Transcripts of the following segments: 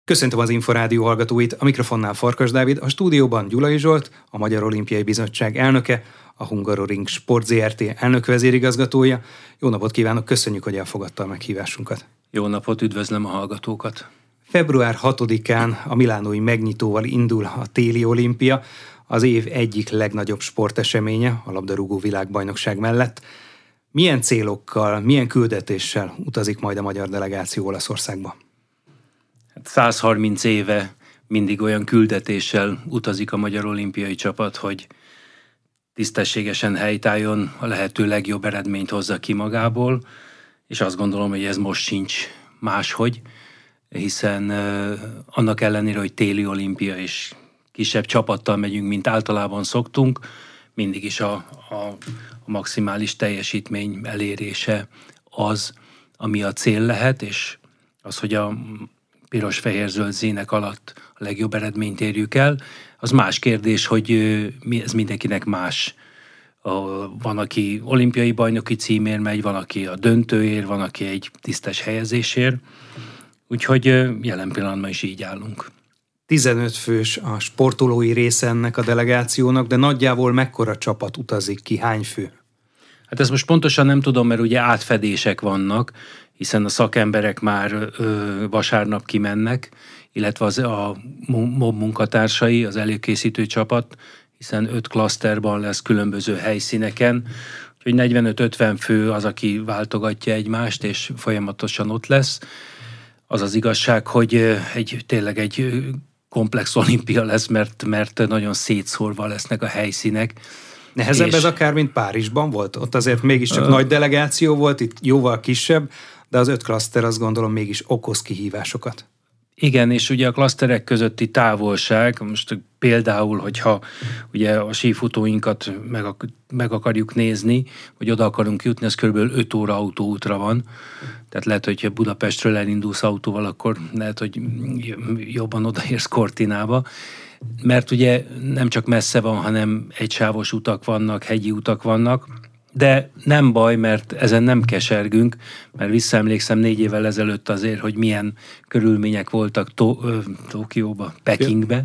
Köszöntöm az Inforádió hallgatóit, a mikrofonnál Farkas Dávid, a stúdióban Gyulai Zsolt, a Magyar Olimpiai Bizottság elnöke, a Hungaroring Sport Zrt. Elnök vezérigazgatója. Jó napot kívánok, köszönjük, hogy elfogadta a meghívásunkat. Jó napot, üdvözlöm a hallgatókat. Február 6-án a milánói megnyitóval indul a téli olimpia, az év egyik legnagyobb sporteseménye a labdarúgó világbajnokság mellett. Milyen célokkal, milyen küldetéssel utazik majd a magyar delegáció Olaszországba? 130 éve mindig olyan küldetéssel utazik a magyar olimpiai csapat, hogy tisztességesen helytálljon, a lehető legjobb eredményt hozza ki magából, és azt gondolom, hogy ez most sincs máshogy, hiszen annak ellenére, hogy téli olimpia és kisebb csapattal megyünk, mint általában szoktunk, mindig is a maximális teljesítmény elérése az, ami a cél lehet, és az, hogy a piros-fehér-zöld színek alatt a legjobb eredményt érjük el. Az más kérdés, hogy ez mindenkinek más. Van, aki olimpiai bajnoki címért megy, van, aki a döntőért, van, aki egy tisztes helyezésért. Úgyhogy jelen pillanatban is így állunk. 15 fős a sportolói része ennek a delegációnak, de nagyjából mekkora csapat utazik ki, hány fő? Hát ezt most pontosan nem tudom, mert ugye átfedések vannak, hiszen a szakemberek már vasárnap kimennek, illetve a MOB munkatársai, az előkészítő csapat, hiszen 5 klaszterban lesz különböző helyszíneken, úgyhogy 45-50 fő az, aki váltogatja egymást, és folyamatosan ott lesz. Az az igazság, hogy tényleg egy komplex olimpia lesz, mert nagyon szétszórva lesznek a helyszínek. Nehezebb ez akár, mint Párizsban volt? Ott azért mégiscsak nagy delegáció volt, itt jóval kisebb, de az 5 klaszter azt gondolom mégis okoz kihívásokat. Igen, és ugye a klaszterek közötti távolság, most például, hogyha ugye a sífutóinkat meg akarjuk nézni, vagy oda akarunk jutni, az kb. 5 óra autóútra van. Tehát lehet, hogyha Budapestről elindulsz autóval, akkor lehet, hogy jobban odaérsz Cortinába. Mert ugye nem csak messze van, hanem egysávos utak vannak, hegyi utak vannak, de nem baj, mert ezen nem kesergünk, mert visszaemlékszem 4 évvel ezelőtt azért, hogy milyen körülmények voltak Tokióba, Pekingbe.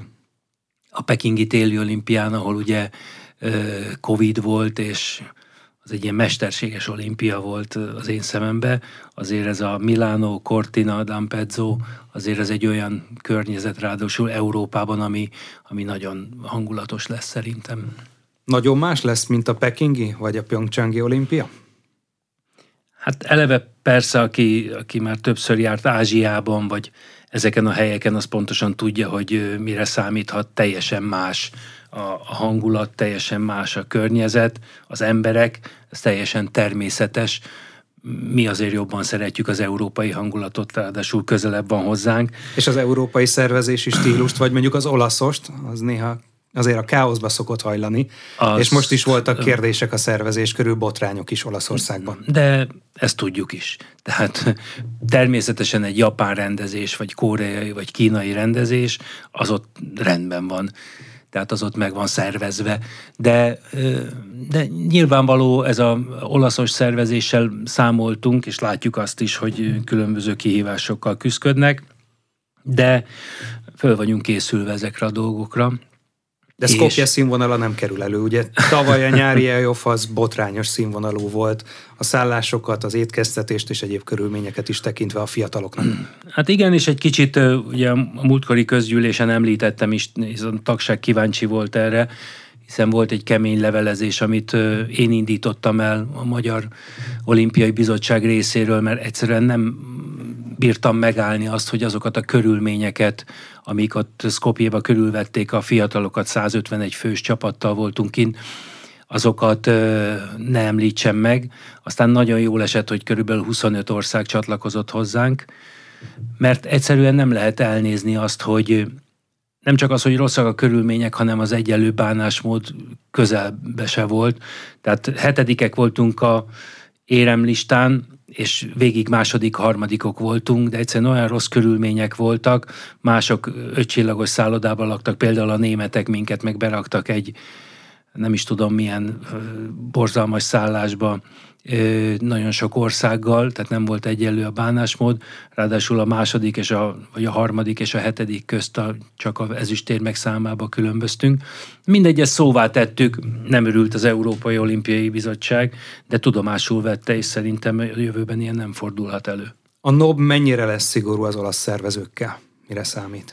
A pekingi téli olimpián, ahol ugye Covid volt, és az egy ilyen mesterséges olimpia volt az én szemembe. Azért ez a Milánó, Cortina, d'Ampezzo, azért ez egy olyan környezet, ráadásul Európában, ami nagyon hangulatos lesz szerintem. Nagyon más lesz, mint a pekingi vagy a pjongcsangi olimpia? Hát eleve persze, aki már többször járt Ázsiában, vagy ezeken a helyeken, az pontosan tudja, hogy mire számíthat. Teljesen más a hangulat, teljesen más a környezet, az emberek, ez teljesen természetes. Mi azért jobban szeretjük az európai hangulatot, ráadásul közelebb van hozzánk. És az európai szervezési stílust, vagy mondjuk az olaszost, az néha azért a káoszba szokott hajlani, és most is voltak kérdések a szervezés körül, botrányok is Olaszországban. De ezt tudjuk is. Tehát természetesen egy japán rendezés, vagy koreai, vagy kínai rendezés, az ott rendben van. Tehát az ott meg van szervezve. De nyilvánvaló, ez az olaszos szervezéssel számoltunk, és látjuk azt is, hogy különböző kihívásokkal küzdködnek, de föl vagyunk készülve ezekre a dolgokra. De Skopje színvonala nem kerül elő, ugye? Tavaly a nyári EOF az botrányos színvonalú volt, a szállásokat, az étkeztetést és egyéb körülményeket is tekintve a fiataloknak. Hát igen, és egy kicsit ugye a múltkori közgyűlésen említettem is, hiszen a tagság kíváncsi volt erre, hiszen volt egy kemény levelezés, amit én indítottam el a Magyar Olimpiai Bizottság részéről, mert egyszerűen nem bírtam megállni azt, hogy azokat a körülményeket, amik ott Skopjéba körülvették a fiatalokat, 151 fős csapattal voltunk kint, azokat ne említsem meg. Aztán nagyon jól esett, hogy körülbelül 25 ország csatlakozott hozzánk, mert egyszerűen nem lehet elnézni azt, hogy nem csak az, hogy rosszak a körülmények, hanem az egyenlő bánásmód közelbe se volt. Tehát 7-ek voltunk a éremlistán, és végig második, harmadikok voltunk, de egyszerűen olyan rossz körülmények voltak, mások 5 csillagos szállodában laktak, például a németek minket meg beraktak egy nem is tudom milyen borzalmas szállásba, nagyon sok országgal, tehát nem volt egyenlő a bánásmód, ráadásul a második vagy a harmadik és a hetedik közt csak az ezüstérmek számába különböztünk. Mindegy, ezt szóvá tettük, nem örült az Európai Olimpiai Bizottság, de tudomásul vette, és szerintem a jövőben ilyen nem fordulhat elő. A NOB mennyire lesz szigorú az olasz szervezőkkel? Mire számít?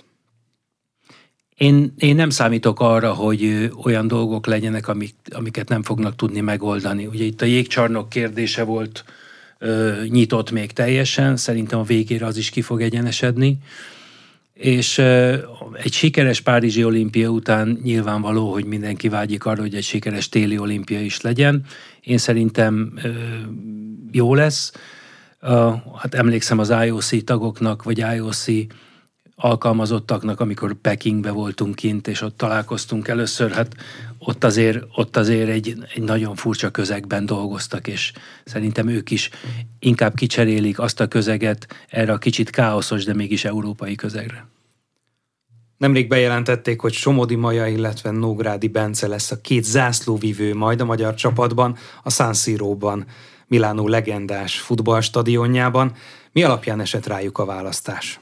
Én nem számítok arra, hogy olyan dolgok legyenek, amiket nem fognak tudni megoldani. Ugye itt a jégcsarnok kérdése volt nyitott még teljesen, szerintem a végére az is ki fog egyenesedni, és egy sikeres Párizsi olimpia után nyilvánvaló, hogy mindenki vágyik arra, hogy egy sikeres téli olimpia is legyen. Én szerintem jó lesz. Hát emlékszem az IOC tagoknak, vagy IOC alkalmazottaknak, amikor Pekingbe voltunk kint, és ott találkoztunk először, hát ott azért egy nagyon furcsa közegben dolgoztak, és szerintem ők is inkább kicserélik azt a közeget erre a kicsit káoszos, de mégis európai közegre. Nemrég bejelentették, hogy Somodi Maja, illetve Nógrádi Bence lesz a két zászlóvivő majd a magyar csapatban, a San Siróban, Milánó legendás futballstadionjában. Mi alapján esett rájuk a választás?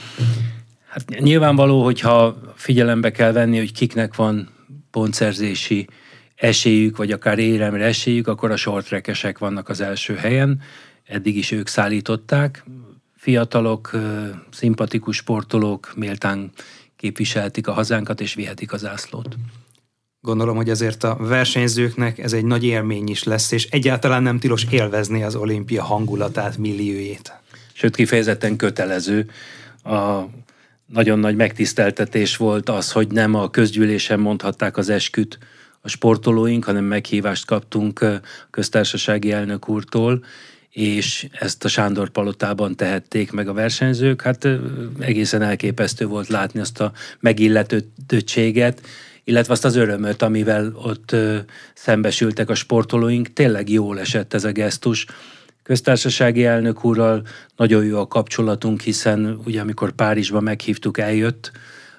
Hát nyilvánvaló, hogyha figyelembe kell venni, hogy kiknek van pontszerzési esélyük, vagy akár éremre esélyük, akkor a shorttrackesek vannak az első helyen. Eddig is ők szállították. Fiatalok, szimpatikus sportolók méltán képviselhetik a hazánkat, és vihetik a zászlót. Gondolom, hogy azért a versenyzőknek ez egy nagy élmény is lesz, és egyáltalán nem tilos élvezni az olimpia hangulatát, milliójét. Sőt, kifejezetten kötelező. A nagyon nagy megtiszteltetés volt az, hogy nem a közgyűlésen mondhatták az esküt a sportolóink, hanem meghívást kaptunk köztársasági elnök úrtól, és ezt a Sándor palotában tehették meg a versenyzők. Hát egészen elképesztő volt látni azt a megilletődtséget, illetve azt az örömöt, amivel ott szembesültek a sportolóink. Tényleg jól esett ez a gesztus. Köztársasági elnök úrral nagyon jó a kapcsolatunk, hiszen ugye amikor Párizsba meghívtuk, eljött,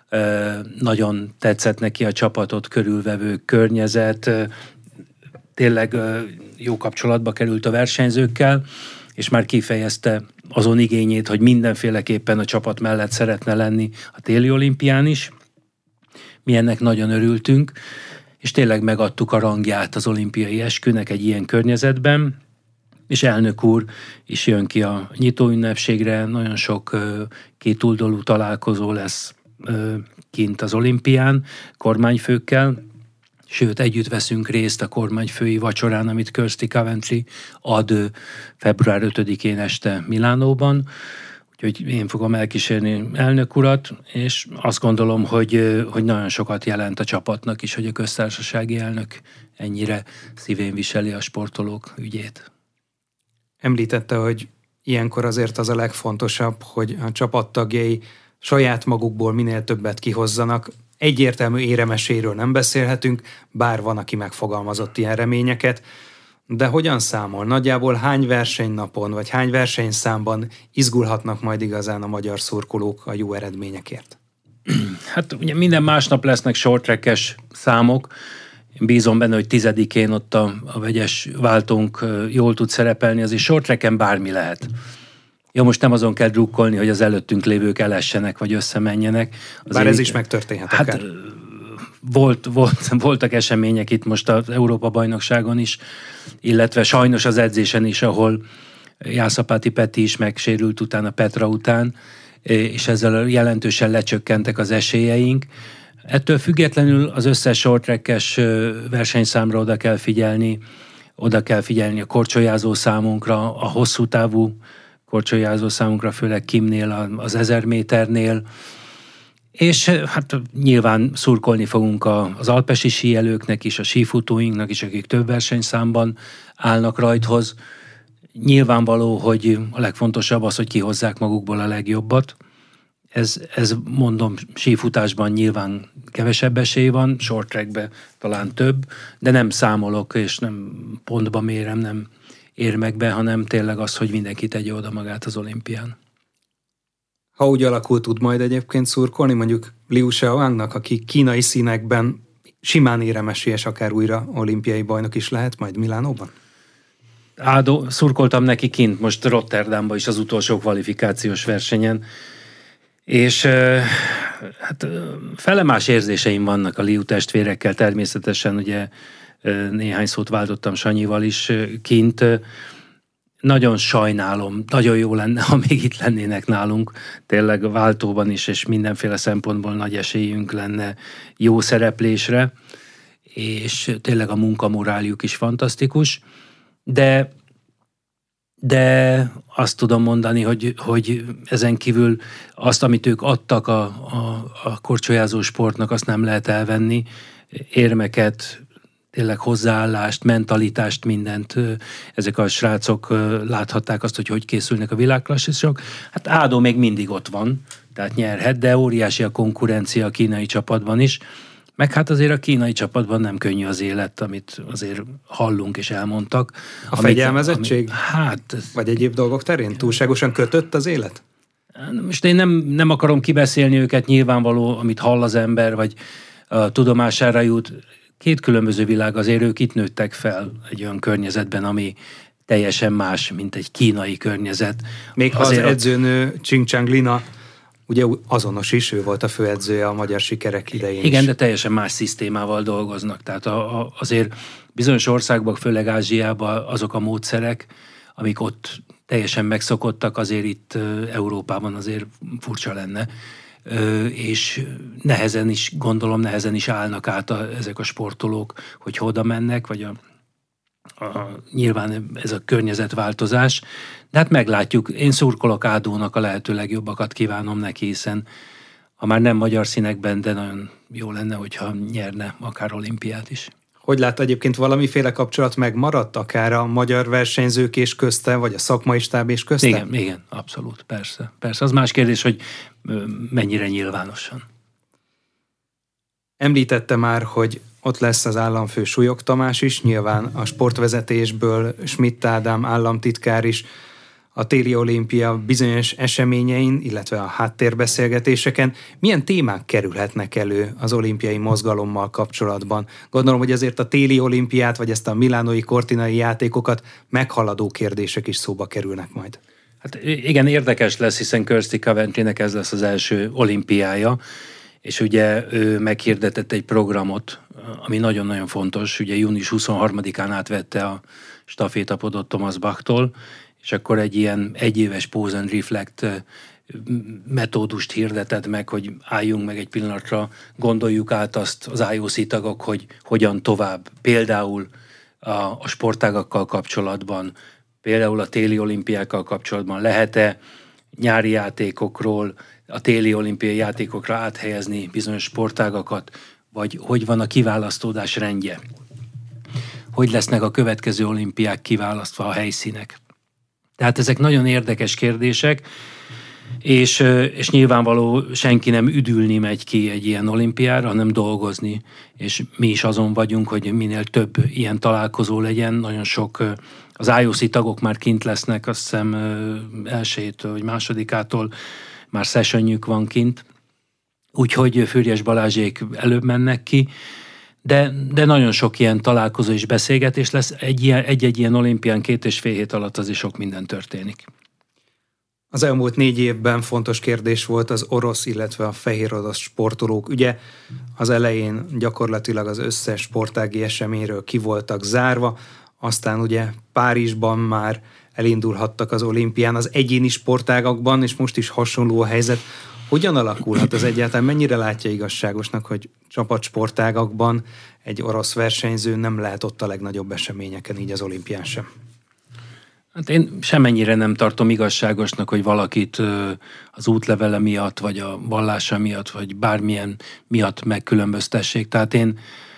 nagyon tetszett neki a csapatot körülvevő környezet, tényleg jó kapcsolatba került a versenyzőkkel, és már kifejezte azon igényét, hogy mindenféleképpen a csapat mellett szeretne lenni a téli olimpián is. Mi ennek nagyon örültünk, és tényleg megadtuk a rangját az olimpiai eskünek egy ilyen környezetben, és elnök úr is jön ki a nyitóünnepségre, nagyon sok kétoldalú találkozó lesz kint az olimpián, kormányfőkkel, sőt, együtt veszünk részt a kormányfői vacsorán, amit Kirsty Coventry ad február 5-én este Milánóban, úgyhogy én fogom elkísérni elnök urat, és azt gondolom, hogy nagyon sokat jelent a csapatnak is, hogy a köztársasági elnök ennyire szívén viseli a sportolók ügyét. Említette, hogy ilyenkor azért az a legfontosabb, hogy a csapattagjai saját magukból minél többet kihozzanak. Egyértelmű éremeséről nem beszélhetünk, bár van, aki megfogalmazott ilyen reményeket, de hogyan számol? Nagyjából hány versenynapon, vagy hány versenyszámban izgulhatnak majd igazán a magyar szurkolók a jó eredményekért? Hát ugye minden másnap lesznek shorttrackes számok. Én bízom benne, hogy 10-én ott a vegyes váltónk jól tud szerepelni, azért shorttracken bármi lehet. Ja, most nem azon kell drukkolni, hogy az előttünk lévők elessenek, vagy összemenjenek. Bár ez is megtörténhet hát, akár. Voltak események itt most az Európa-bajnokságon is, illetve sajnos az edzésen is, ahol Jászapáti Peti is megsérült utána Petra után, és ezzel jelentősen lecsökkentek az esélyeink. Ettől függetlenül az összes shorttrackes versenyszámra oda kell figyelni a korcsolyázó számunkra, a hosszú távú korcsolyázó számunkra, főleg Kimnél, az 1000 méternél, és hát nyilván szurkolni fogunk az alpesi síelőknek is, a sífutóinknak is, akik több versenyszámban állnak rajthoz. Nyilvánvaló, hogy a legfontosabb az, hogy kihozzák magukból a legjobbat. Ez mondom, sífutásban nyilván kevesebb esély van, short trackben talán több, de nem számolok, és nem pontba mérem, nem érmekbe, hanem tényleg az, hogy mindenki tegye oda magát az olimpián. Ha úgy alakul, tud majd egyébként szurkolni, mondjuk Liu Shaoangnak, aki kínai színekben simán éremesélyes, akár újra olimpiai bajnok is lehet majd Milánóban? szurkoltam neki kint, most Rotterdamban is az utolsó kvalifikációs versenyen, és hát felemás érzéseim vannak a Liu testvérekkel, természetesen ugye néhány szót váltottam Sanyival is kint. Nagyon sajnálom, nagyon jó lenne, ha még itt lennének nálunk, tényleg váltóban is, és mindenféle szempontból nagy esélyünk lenne jó szereplésre, és tényleg a munkamoráljuk is fantasztikus, de azt tudom mondani, hogy ezen kívül azt, amit ők adtak a korcsolyázó sportnak, azt nem lehet elvenni. Érmeket, tényleg hozzáállást, mentalitást, mindent. Ezek a srácok láthatták azt, hogy készülnek a világklasszisok. Hát Ádó még mindig ott van, tehát nyerhet, de óriási a konkurencia a kínai csapatban is. Meg hát azért a kínai csapatban nem könnyű az élet, amit azért hallunk és elmondtak. A fegyelmezettség? Hát... Vagy egyéb dolgok terén? Túlságosan kötött az élet? Most én nem akarom kibeszélni őket, nyilvánvaló, amit hall az ember, vagy tudomására jut. Két különböző világ, azért ők itt nőttek fel egy olyan környezetben, ami teljesen más, mint egy kínai környezet. Még ha az edzőnő Ching-Chang Lina ugye azonos is, ő volt a főedzője a magyar sikerek idején. Igen, is. de teljesen más szisztémával dolgoznak. Tehát azért bizonyos országban, főleg Ázsiában azok a módszerek, amik ott teljesen megszokottak, azért itt Európában azért furcsa lenne. És nehezen is állnak át ezek a sportolók, hogy oda mennek, vagy nyilván ez a környezetváltozás, de hát meglátjuk. Én szurkolok Ádónak, a lehető legjobbakat kívánom neki, hiszen ha már nem magyar színekben, de nagyon jó lenne, hogyha nyerne akár olimpiát is. Hogy lát, egyébként valamiféle kapcsolat megmaradt, akár a magyar versenyzők és közte, vagy a szakmai stáb és közte? Igen, abszolút, persze. Az más kérdés, hogy mennyire nyilvánosan. Említette már, hogy ott lesz az államfő Súlyog Tamás is, nyilván a sportvezetésből Schmidt Ádám államtitkár is, a téli olimpia bizonyos eseményein, illetve a háttérbeszélgetéseken. Milyen témák kerülhetnek elő az olimpiai mozgalommal kapcsolatban? Gondolom, hogy azért a téli olimpiát, vagy ezt a milánói kortinai játékokat meghaladó kérdések is szóba kerülnek majd. Hát igen, érdekes lesz, hiszen Kirsty Coventrynek ez lesz az első olimpiája, és ugye ő meghirdetett egy programot, ami nagyon-nagyon fontos. Ugye június 23-án átvette a stafétapodot Thomas Bachtól, és akkor egy ilyen egyéves pause and reflect metódust hirdetett meg, hogy álljunk meg egy pillanatra, gondoljuk át azt az IOC tagok, hogy hogyan tovább. Például a sportágakkal kapcsolatban, például a téli olimpiákkal kapcsolatban lehet-e nyári játékokról a téli olimpiai játékokra áthelyezni bizonyos sportágakat, vagy hogy van a kiválasztódás rendje? Hogy lesznek a következő olimpiák kiválasztva a helyszínek? Tehát ezek nagyon érdekes kérdések, és nyilvánvaló senki nem üdülni megy ki egy ilyen olimpiára, hanem dolgozni, és mi is azon vagyunk, hogy minél több ilyen találkozó legyen. Nagyon sok, az IOC tagok már kint lesznek, azt hiszem elsőjétől vagy másodikától már sessionjük van kint, úgyhogy Füriyes Balázsék előbb mennek ki, de nagyon sok ilyen találkozó és beszélgetés lesz. Egy-egy ilyen olimpián 2,5 hét alatt azért sok minden történik. Az elmúlt 4 évben fontos kérdés volt az orosz, illetve a fehér orosz sportolók. Ugye az elején gyakorlatilag az összes sportági eseményről ki voltak zárva, aztán ugye Párizsban már elindulhattak az olimpián az egyéni sportágakban, és most is hasonló a helyzet. Hogyan alakulhat az egyáltalán? Mennyire látja igazságosnak, hogy csapatsportágakban egy orosz versenyző nem lehet ott a legnagyobb eseményeken, így az olimpián sem? Hát én semmennyire nem tartom igazságosnak, hogy valakit az útlevele miatt, vagy a vallása miatt, vagy bármilyen miatt megkülönböztessék. Tehát én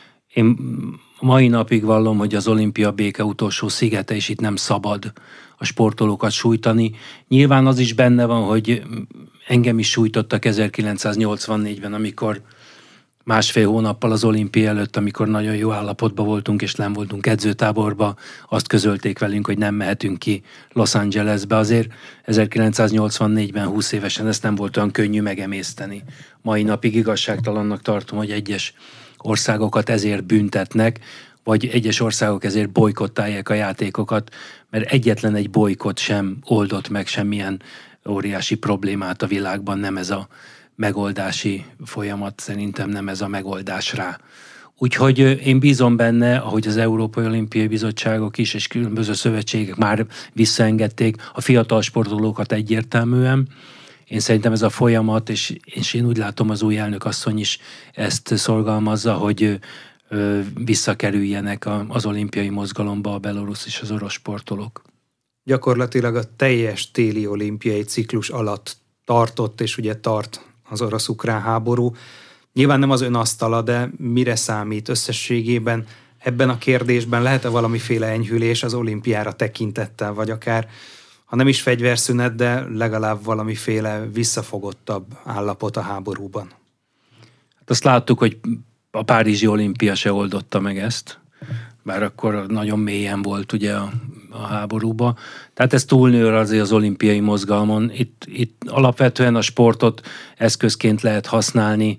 mai napig vallom, hogy az olimpia béke utolsó szigete, és itt nem szabad a sportolókat sújtani. Nyilván az is benne van, hogy engem is sújtottak 1984-ben, amikor 1,5 hónappal az olimpia előtt, amikor nagyon jó állapotban voltunk, és nem voltunk edzőtáborba, azt közölték velünk, hogy nem mehetünk ki Los Angelesbe. Azért 1984-ben 20 évesen ezt nem volt olyan könnyű megemészteni. Mai napig igazságtalannak tartom, hogy egyes országokat ezért büntetnek, vagy egyes országok ezért bojkottálják a játékokat, mert egyetlen egy bojkott sem oldott meg semmilyen óriási problémát a világban, nem ez a megoldási folyamat, szerintem nem ez a megoldás rá. Úgyhogy én bízom benne, ahogy az Európai Olimpiai Bizottságok is, és különböző szövetségek már visszaengedték a fiatal sportolókat egyértelműen. Én szerintem ez a folyamat, és én úgy látom, az új elnökasszony is ezt szorgalmazza, hogy visszakerüljenek az olimpiai mozgalomba a belorusz és az orosz sportolók. Gyakorlatilag a teljes téli olimpiai ciklus alatt tartott, és ugye tart az orosz-ukrán háború. Nyilván nem az ön asztala, de mire számít összességében ebben a kérdésben? Lehet-e valamiféle enyhülés az olimpiára tekintettel, vagy akár, ha nem is fegyverszünet, de legalább valamiféle visszafogottabb állapot a háborúban? Hát azt láttuk, hogy a párizsi olimpia se oldotta meg ezt, bár akkor nagyon mélyen volt ugye a háborúba. Tehát ez túlnő azért az olimpiai mozgalmon. Itt alapvetően a sportot eszközként lehet használni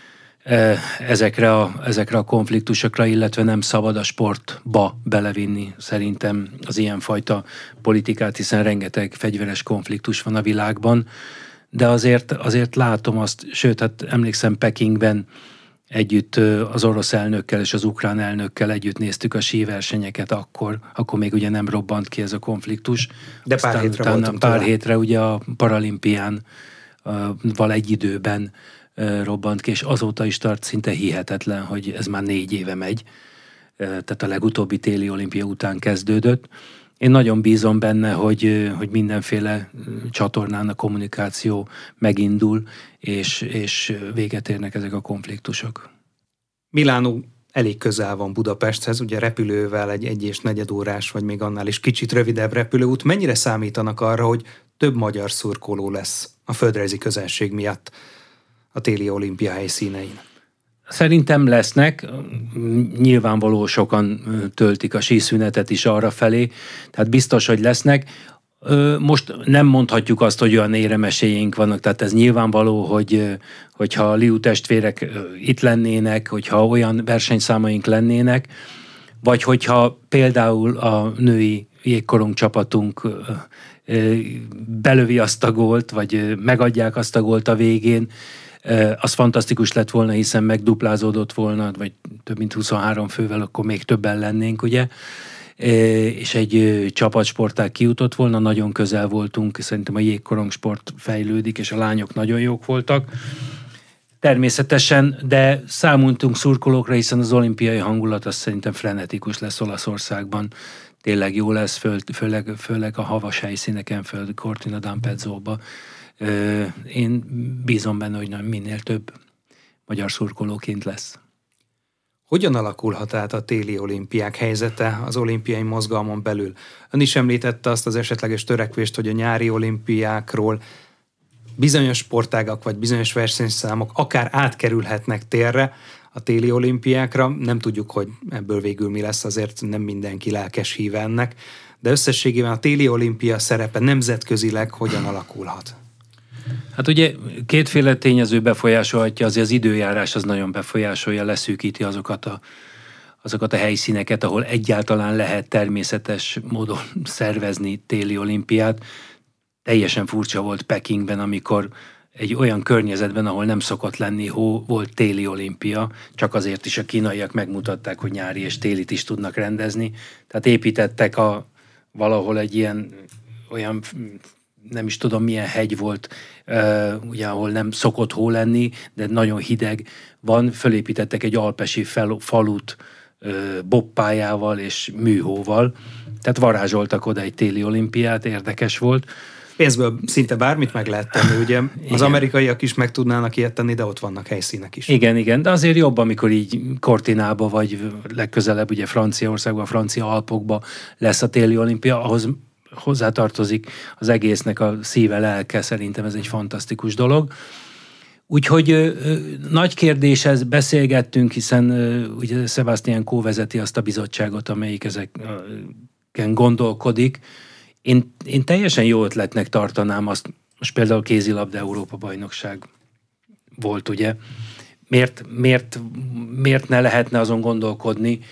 ezekre a konfliktusokra, illetve nem szabad a sportba belevinni szerintem az ilyenfajta politikát, hiszen rengeteg fegyveres konfliktus van a világban, de azért látom azt, sőt, hát emlékszem Pekingben együtt az orosz elnökkel és az ukrán elnökkel együtt néztük a síversenyeket akkor még ugye nem robbant ki ez a konfliktus. De pár hétre ugye a paralimpián egy időben robbant ki, és azóta is tart, szinte hihetetlen, hogy ez már 4 éve megy. Tehát a legutóbbi téli olimpia után kezdődött. Én nagyon bízom benne, hogy mindenféle csatornán a kommunikáció megindul, és véget érnek ezek a konfliktusok. Milánó elég közel van Budapesthez, ugye repülővel egy 1,4 órás, vagy még annál is kicsit rövidebb repülőút. Mennyire számítanak arra, hogy több magyar szurkoló lesz a földrajzi közelség miatt a téli olimpia helyszínein? Szerintem lesznek, nyilvánvaló sokan töltik a síszünetet is arra felé, tehát biztos, hogy lesznek. Most nem mondhatjuk azt, hogy olyan éremeséink vannak, tehát ez nyilvánvaló, hogyha a Liu testvérek itt lennének, hogyha olyan versenyszámaink lennének, vagy hogyha például a női jégkorong csapatunk belövi azt a gólt, vagy megadják azt a gólt a végén, az fantasztikus lett volna, hiszen megduplázódott volna, vagy több mint 23 fővel, akkor még többen lennénk, ugye? És egy csapatsportág kijutott volna, nagyon közel voltunk, szerintem a jégkorongsport fejlődik, és a lányok nagyon jók voltak. Természetesen, de számoltunk szurkolókra, hiszen az olimpiai hangulat az szerintem frenetikus lesz Olaszországban. Tényleg jó lesz, főleg a havas helyszíneken, föl Cortina d'Ampezzoba. Én bízom benne, hogy minél több magyar szurkolóként lesz. Hogyan alakulhat át a téli olimpiák helyzete az olimpiai mozgalmon belül? Ön is említette azt az esetleges törekvést, hogy a nyári olimpiákról bizonyos sportágak vagy bizonyos versenyszámok akár átkerülhetnek térre a téli olimpiákra. Nem tudjuk, hogy ebből végül mi lesz, azért nem mindenki lelkes híve ennek, de összességében a téli olimpia szerepe nemzetközileg hogyan alakulhat? Hát ugye kétféle tényező befolyásolhatja, azért az időjárás az nagyon befolyásolja, leszűkíti azokat a helyszíneket, ahol egyáltalán lehet természetes módon szervezni téli olimpiát. Teljesen furcsa volt Pekingben, amikor egy olyan környezetben, ahol nem szokott lenni hó, volt téli olimpia, csak azért is a kínaiak megmutatták, hogy nyári és télit is tudnak rendezni. Tehát építettek valahol egy olyan nem is tudom milyen hegy volt, ugye, ahol nem szokott hó lenni, de nagyon hideg van, fölépítettek egy alpesi falut bobpályával és műhóval, tehát varázsoltak oda egy téli olimpiát, érdekes volt. Pénzből szinte bármit meg lehet tenni, ugye? Az amerikaiak is meg tudnának ilyet tenni, de ott vannak helyszínek is. Igen, de azért jobb, amikor így Cortinába, vagy legközelebb ugye Franciaországban, francia Alpokba lesz a téli olimpia, ahhoz hozzátartozik az egésznek a szíve, lelke, szerintem ez egy fantasztikus dolog. Úgyhogy nagy kérdéshez beszélgettünk, hiszen ugye Sebastian Coe vezeti azt a bizottságot, amelyik ezeken gondolkodik. Én teljesen jó ötletnek tartanám azt, most például kézilabda Európa-bajnokság volt, ugye? Miért ne lehetne azon gondolkodni,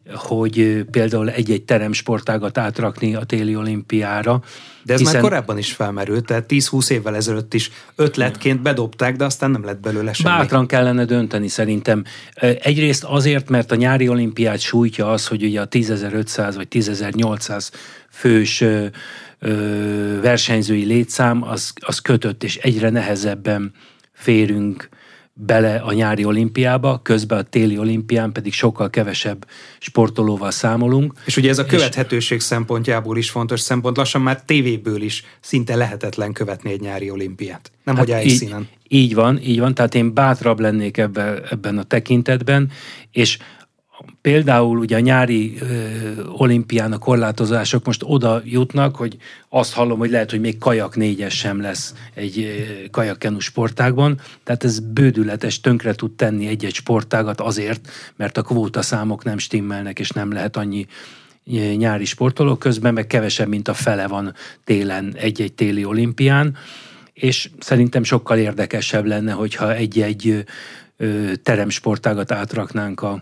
hogy például egy-egy teremsportágat átrakni a téli olimpiára. De ez már korábban is felmerült, tehát 10-20 évvel ezelőtt is ötletként bedobták, de aztán nem lett belőle semmi. Bátran kellene dönteni szerintem. Egyrészt azért, mert a nyári olimpiát sújtja az, hogy ugye a 10.500 vagy 10.800 fős versenyzői létszám az kötött, és egyre nehezebben férünk bele a nyári olimpiába, közben a téli olimpián pedig sokkal kevesebb sportolóval számolunk. És ugye ez a követhetőség szempontjából is fontos szempont, lassan már tévéből is szinte lehetetlen követni egy nyári olimpiát. Nem, hogy helyszínen. Így van, tehát én bátrabb lennék ebben a tekintetben, és például ugye a nyári olimpián a korlátozások most oda jutnak, hogy azt hallom, hogy lehet, hogy még kajak 4-es sem lesz egy kajakkenu sportágban, tehát ez bődületes, tönkre tud tenni egy-egy sportágat azért, mert a kvótaszámok nem stimmelnek, és nem lehet annyi nyári sportoló, közben meg kevesebb, mint a fele van télen egy-egy téli olimpián, és szerintem sokkal érdekesebb lenne, hogyha egy-egy teremsportágat átraknánk a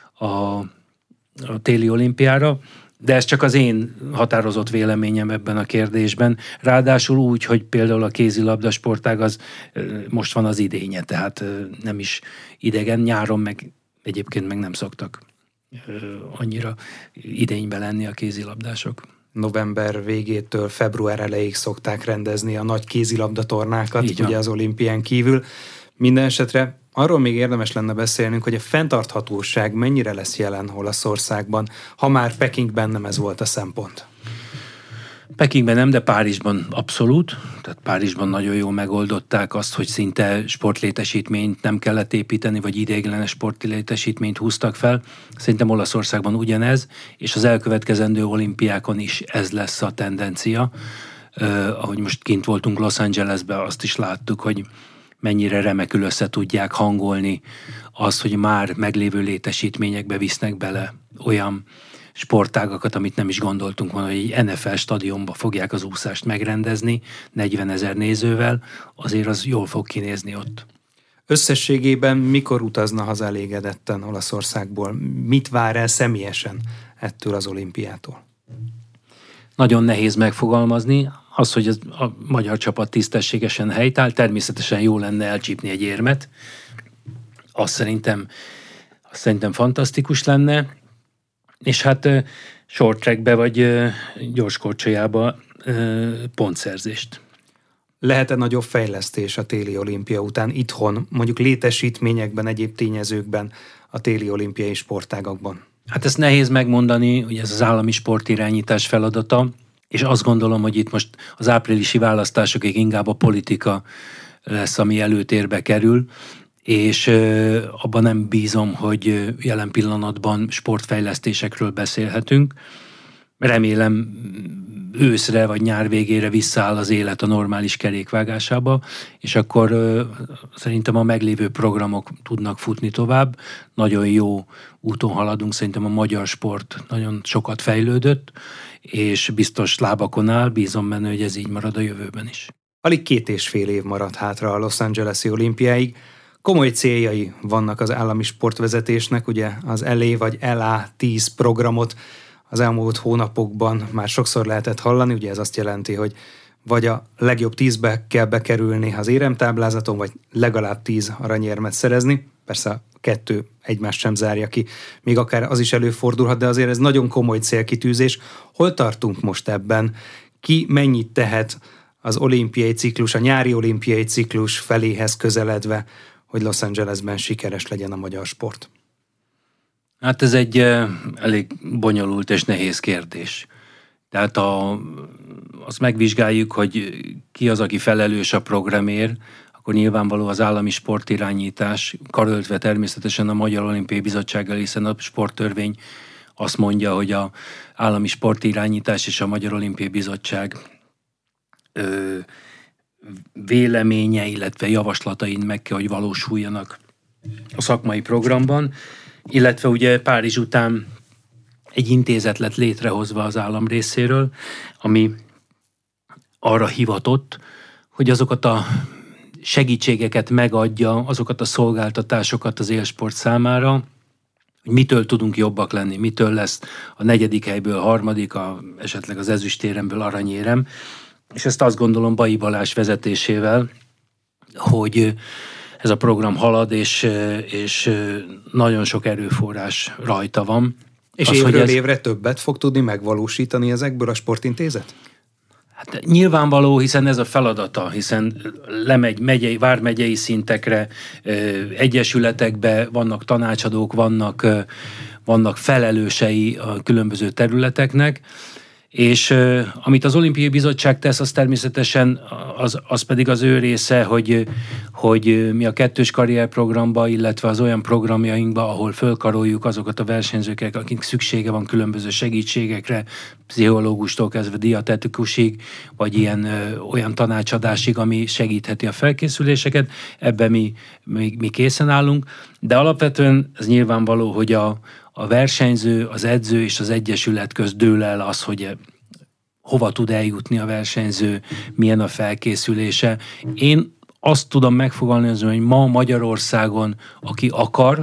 téli olimpiára, de ez csak az én határozott véleményem ebben a kérdésben. Ráadásul úgy, hogy például a kézilabda sportág az most van az idénye, tehát nem is idegen, nyáron meg egyébként meg nem szoktak annyira idényben lenni a kézilabdások. November végétől február elejéig szokták rendezni a nagy kézilabdatornákat, ugye az olimpián kívül. Minden esetre arról még érdemes lenne beszélnünk, hogy a fenntarthatóság mennyire lesz jelen Olaszországban, ha már Pekingben nem ez volt a szempont. Pekingben nem, de Párizsban abszolút. Tehát Párizsban nagyon jól megoldották azt, hogy szinte sportlétesítményt nem kellett építeni, vagy ideiglenes sportlétesítményt húztak fel. Szerintem Olaszországban ugyanez, és az elkövetkezendő olimpiákon is ez lesz a tendencia. Ahogy most kint voltunk Los Angelesben, azt is láttuk, hogy mennyire remekül össze tudják hangolni azt, hogy már meglévő létesítményekbe visznek bele olyan sportágakat, amit nem is gondoltunk volna, hogy egy NFL stadionba fogják az úszást megrendezni 40 000 nézővel, azért az jól fog kinézni ott. Összességében mikor utazna haza elégedetten Olaszországból? Mit vár el személyesen ettől az olimpiától? Nagyon nehéz megfogalmazni. Az, hogy a magyar csapat tisztességesen helytáll, természetesen jó lenne elcsípni egy érmet. Azt szerintem fantasztikus lenne. És hát short trackbe vagy gyorskorcsolyába pontszerzést. Lehet-e nagyobb fejlesztés a téli olimpia után itthon, mondjuk létesítményekben, egyéb tényezőkben a téli olimpiai sportágakban? Hát ezt nehéz megmondani, hogy ez az állami sportirányítás feladata, és azt gondolom, hogy itt most az áprilisi választásokig inkább a politika lesz, ami előtérbe kerül, és abban nem bízom, hogy jelen pillanatban sportfejlesztésekről beszélhetünk. Remélem őszre vagy nyár végére visszaáll az élet a normális kerékvágásába, és akkor szerintem a meglévő programok tudnak futni tovább. Nagyon jó úton haladunk, szerintem a magyar sport nagyon sokat fejlődött, és biztos lábakon áll, bízom benne, hogy ez így marad a jövőben is. Alig 2,5 év maradt hátra a Los Angeles-i olimpiáig. Komoly céljai vannak az állami sportvezetésnek, ugye az LA vagy LA10 programot az elmúlt hónapokban már sokszor lehetett hallani, ugye ez azt jelenti, hogy vagy a legjobb 10-be kell bekerülni az éremtáblázaton, vagy legalább 10 aranyérmet szerezni. Persze a 2 egymást sem zárja ki, még akár az is előfordulhat, de azért ez nagyon komoly célkitűzés. Hol tartunk most ebben? Ki mennyit tehet az olimpiai ciklus, a nyári olimpiai ciklus feléhez közeledve, hogy Los Angelesben sikeres legyen a magyar sport? Hát ez egy elég bonyolult és nehéz kérdés. Tehát azt megvizsgáljuk, hogy ki az, aki felelős a programért, akkor nyilvánvaló az állami sportirányítás, karöltve természetesen a Magyar Olimpiai Bizottsággal, hiszen a sporttörvény azt mondja, hogy az állami sportirányítás és a Magyar Olimpiai Bizottság véleménye, illetve javaslatain meg kell, hogy valósuljanak a szakmai programban, illetve ugye Párizs után egy intézet lett létrehozva az állam részéről, ami arra hivatott, hogy azokat a segítségeket megadja, azokat a szolgáltatásokat az élsport számára, hogy mitől tudunk jobbak lenni, mitől lesz a 4. helyből 3., esetleg az ezüstéremből aranyérem. És ezt azt gondolom Bai Balázs vezetésével, hogy ez a program halad, és nagyon sok erőforrás rajta van. És évről évre többet fog tudni megvalósítani ezekből a sportintézet? Hát nyilvánvaló, hiszen ez a feladata, hiszen lemegy vármegyei szintekre, egyesületekbe vannak tanácsadók, vannak felelősei a különböző területeknek, és amit az Olimpiai Bizottság tesz, az természetesen az pedig az ő része, hogy mi a 2. karrierprogramba, illetve az olyan programjainkba, ahol fölkaroljuk azokat a versenyzőket, akik szüksége van különböző segítségekre, pszichológustól kezdve dietetikusig, vagy olyan tanácsadásig, ami segítheti a felkészüléseket. Ebben mi készen állunk, de alapvetően ez nyilvánvaló, hogy a versenyző, az edző és az egyesület közt dől el az, hogy hova tud eljutni a versenyző, milyen a felkészülése. Én azt tudom megfogalmazni, hogy ma Magyarországon, aki akar,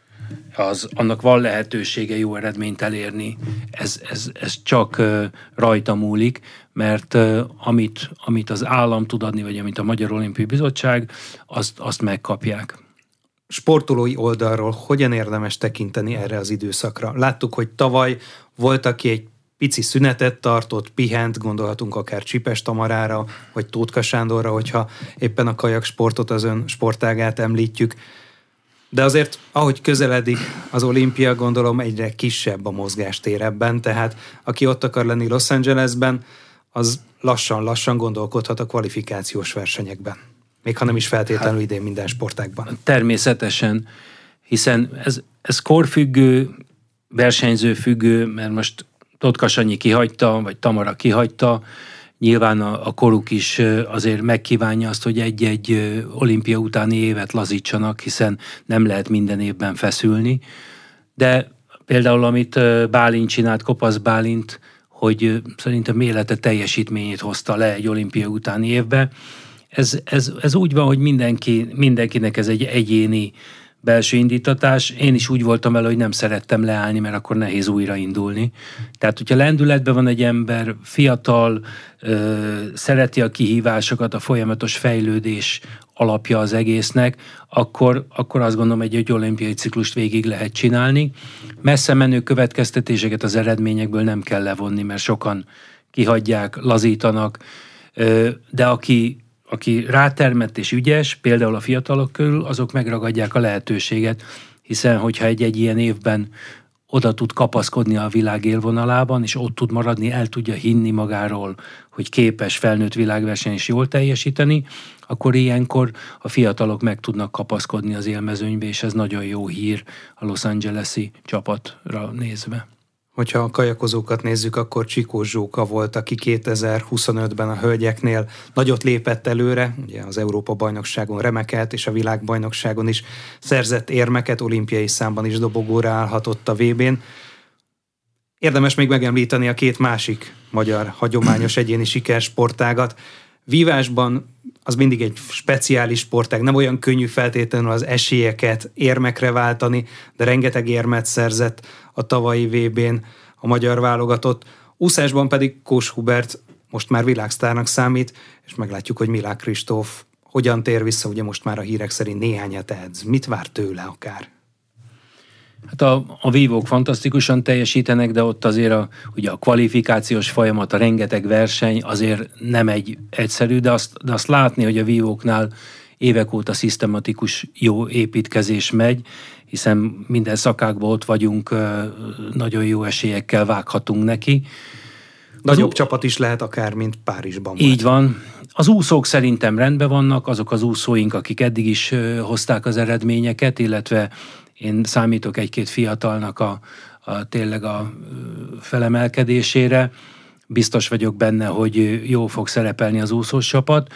annak van lehetősége jó eredményt elérni. Ez csak rajta múlik, mert amit az állam tud adni, vagy amit a Magyar Olimpiai Bizottság, azt megkapják. Sportolói oldalról hogyan érdemes tekinteni erre az időszakra? Láttuk, hogy tavaly volt, aki egy pici szünetet tartott, pihent, gondolhatunk akár Csipes Tamarára, vagy Tótka Sándorra, hogyha éppen a kajaksportot, az ön sportágát említjük. De azért, ahogy közeledik az olimpia, gondolom egyre kisebb a mozgástér ebben, tehát aki ott akar lenni Los Angelesben, az lassan gondolkodhat a kvalifikációs versenyekben. Még ha nem is feltétlenül idén minden sportágban. Természetesen, hiszen ez korfüggő, versenyzőfüggő, mert most Tótka Sanyi kihagyta, vagy Tamara kihagyta, nyilván a koruk is azért megkívánja azt, hogy egy-egy olimpia utáni évet lazítsanak, hiszen nem lehet minden évben feszülni. De például, amit Bálint csinált, Kopasz Bálint, hogy szerintem élete teljesítményét hozta le egy olimpia utáni évbe, ez úgy van, hogy mindenkinek ez egy egyéni belső indítatás. Én is úgy voltam vele, hogy nem szerettem leállni, mert akkor nehéz újraindulni. Tehát, hogyha lendületben van egy ember, fiatal, szereti a kihívásokat, a folyamatos fejlődés alapja az egésznek, akkor azt gondolom, hogy egy olimpiai ciklust végig lehet csinálni. Messze menő következtetéseket az eredményekből nem kell levonni, mert sokan kihagyják, lazítanak, de aki rátermett és ügyes, például a fiatalok körül, azok megragadják a lehetőséget, hiszen hogyha egy ilyen évben oda tud kapaszkodni a világ élvonalában, és ott tud maradni, el tudja hinni magáról, hogy képes felnőtt világverseny is jól teljesíteni, akkor ilyenkor a fiatalok meg tudnak kapaszkodni az élmezőnybe, és ez nagyon jó hír a Los Angeles-i csapatra nézve. Hogyha a kajakozókat nézzük, akkor Csikós Zsóka volt, aki 2025-ben a hölgyeknél nagyot lépett előre, ugye az Európa-bajnokságon remekelt, és a világbajnokságon is szerzett érmeket, olimpiai számban is dobogóra állhatott a VB-n. Érdemes még megemlíteni a 2 másik magyar hagyományos egyéni sikersportágat. Vívásban az mindig egy speciális sportág, nem olyan könnyű feltétlenül az esélyeket érmekre váltani, de rengeteg érmet szerzett a tavalyi VB-n a magyar válogatott. Úszásban pedig Kós Hubert most már világsztárnak számít, és meglátjuk, hogy Milák Kristóf hogyan tér vissza, ugye most már a hírek szerint néhányat edz. Mit vár tőle akár? Hát a vívók fantasztikusan teljesítenek, de ott azért ugye a kvalifikációs folyamat, a rengeteg verseny azért nem egyszerű, de azt látni, hogy a vívóknál évek óta szisztematikus jó építkezés megy, hiszen minden szakákban ott vagyunk, nagyon jó esélyekkel vághatunk neki. Nagyobb csapat is lehet akár, mint Párizsban. Így van. Az úszók szerintem rendben vannak, azok az úszóink, akik eddig is hozták az eredményeket, illetve én számítok egy-két fiatalnak tényleg a felemelkedésére. Biztos vagyok benne, hogy jól fog szerepelni az úszós csapat.